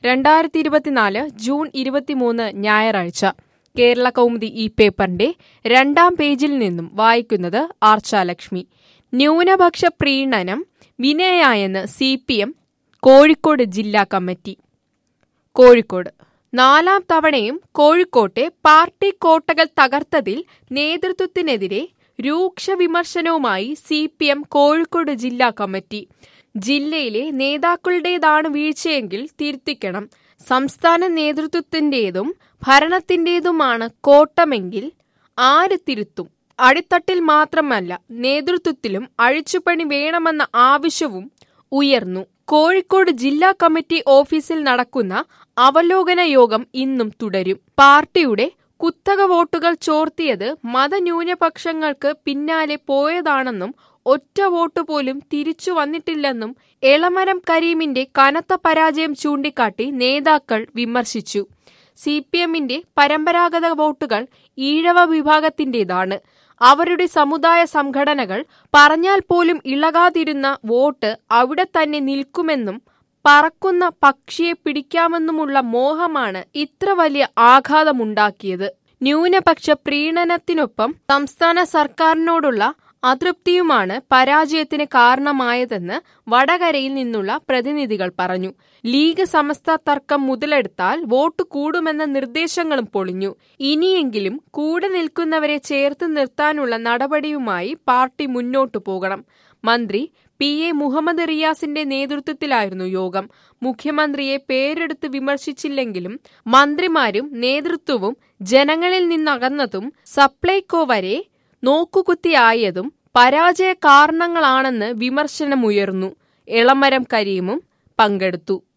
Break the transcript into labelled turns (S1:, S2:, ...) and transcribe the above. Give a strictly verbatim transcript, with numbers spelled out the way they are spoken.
S1: രണ്ടായിരത്തി ഇരുപത്തിനാല് ജൂൺ ഇരുപത്തിമൂന്ന് ഞായറാഴ്ച കേരള കൗമുദി ഈ പേപ്പറിന്റെ രണ്ടാം പേജിൽ നിന്നും വായിക്കുന്നത് ആർച്ചാലക്ഷ്മി. ന്യൂനപക്ഷ പ്രീണനം വിനയായെന്ന് സി പി എം കോഴിക്കോട് ജില്ലാ കമ്മിറ്റി. കോഴിക്കോട് നാലാം തവണയും കോഴിക്കോട്ടെ പാർട്ടി കോട്ടകൾ തകർത്തതിൽ നേതൃത്വത്തിനെതിരെ രൂക്ഷ വിമർശനവുമായി സി പി എം കോഴിക്കോട് ജില്ലാ കമ്മിറ്റി. ജില്ലയിലെ നേതാക്കളുടേതാണ് വീഴ്ചയെങ്കിൽ തിരുത്തിക്കണം. സംസ്ഥാന നേതൃത്വത്തിന്റേതും ഭരണത്തിന്റേതുമാണ് കോട്ടമെങ്കിൽ ആര് തിരുത്തും? അടിത്തട്ടിൽ മാത്രമല്ല, നേതൃത്വത്തിലും അഴിച്ചുപണി വേണമെന്ന ആവശ്യവും ഉയർന്നു. കോഴിക്കോട് ജില്ലാ കമ്മിറ്റി ഓഫീസിൽ നടക്കുന്ന അവലോകന യോഗം ഇന്നും തുടരും. പാർട്ടിയുടെ കുത്തക വോട്ടുകൾ ചോർത്തിയത് മതന്യൂനപക്ഷങ്ങൾക്ക് പിന്നാലെ പോയതാണെന്നും ഒറ്റ വോട്ട് പോലും തിരിച്ചു വന്നിട്ടില്ലെന്നും എളമരം കരീമിന്റെ കനത്ത പരാജയം ചൂണ്ടിക്കാട്ടി നേതാക്കൾ വിമർശിച്ചു. സി പി എമ്മിന്റെ പരമ്പരാഗത വോട്ടുകൾ ഈഴവ വിഭാഗത്തിന്റേതാണ്. അവരുടെ സമുദായ സംഘടനകൾ പറഞ്ഞാൽ പോലും ഇളകാതിരുന്ന വോട്ട് അവിടെ തന്നെ നിൽക്കുമെന്നും പറക്കുന്ന പക്ഷിയെ പിടിക്കാമെന്നുമുള്ള മോഹമാണ് ഇത്ര വലിയ ആഘാതമുണ്ടാക്കിയത്. ന്യൂനപക്ഷ പ്രീണനത്തിനൊപ്പം സംസ്ഥാന സർക്കാരിനോടുള്ള അതൃപ്തിയുമാണ് പരാജയത്തിന് കാരണമായതെന്ന് വടകരയിൽ നിന്നുള്ള പ്രതിനിധികൾ പറഞ്ഞു. ലീഗ് സമസ്ത തർക്കം മുതലെടുത്താൽ വോട്ട് കൂടുമെന്ന നിർദ്ദേശങ്ങളും പൊളിഞ്ഞു. ഇനിയെങ്കിലും കൂടെ നിൽക്കുന്നവരെ ചേർത്ത് നിർത്താനുള്ള നടപടിയുമായി പാർട്ടി മുന്നോട്ടു പോകണം. മന്ത്രി പി എ മുഹമ്മദ് റിയാസിന്റെ നേതൃത്വത്തിലായിരുന്നു യോഗം. മുഖ്യമന്ത്രിയെ പേരെടുത്ത് വിമർശിച്ചില്ലെങ്കിലും മന്ത്രിമാരും നേതൃത്വവും ജനങ്ങളിൽ നിന്നകന്നതും സപ്ലൈകോ വരെ നോക്കുകുത്തിയായതും പരാജയ കാരണങ്ങളാണെന്ന് വിമർശനമുയർന്നു. എളമരം കരീമും പങ്കെടുത്തു.